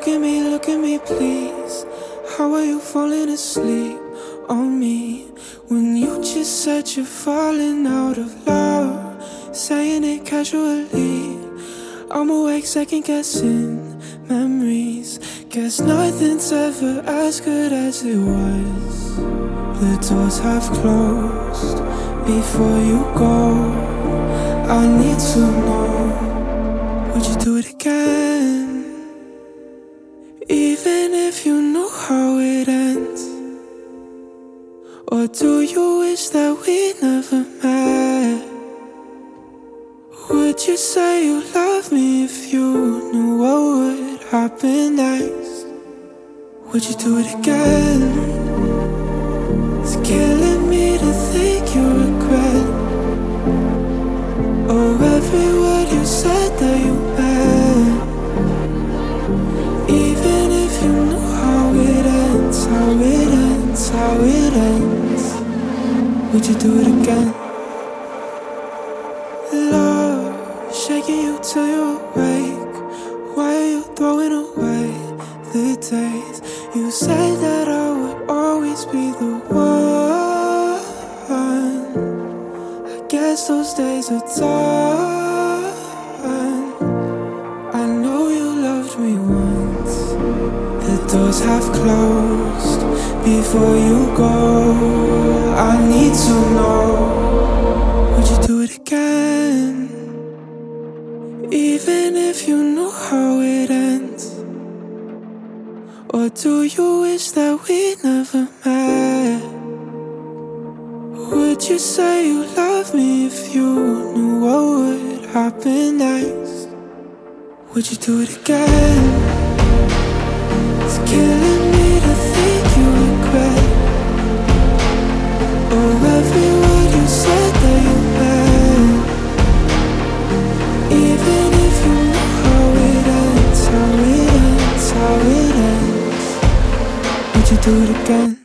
look at me, please. How are you falling asleep on me when you just said you're falling out of love? Saying it casually. I'm awake second guessing memories. Guess nothing's ever as good as it was. The doors have closed before you go. I need to know, would you do it again? Even if you know how it ends? Or do you wish that we never met? Would you say you love me if you knew what would happen next? Would you do it again? It's killing me to think you regret. Oh, every word you said that you meant. Even if you know how it ends, how it ends, how it ends, would you do it again? Love, shaking you till you're awake. Why are you throwing away the days you said that I would always be the one? I guess those days are done. I know you loved me once. The doors have closed before you go. I need to know, would you do it again? Even if you know how it ends? Or do you wish that we never met? Would you say you love me if you knew what would happen next? Would you do it again? It's killing me to think you regret. Oh, every word you said that you meant. Even if you know how it ends, how it ends, how it ends, would you do it again?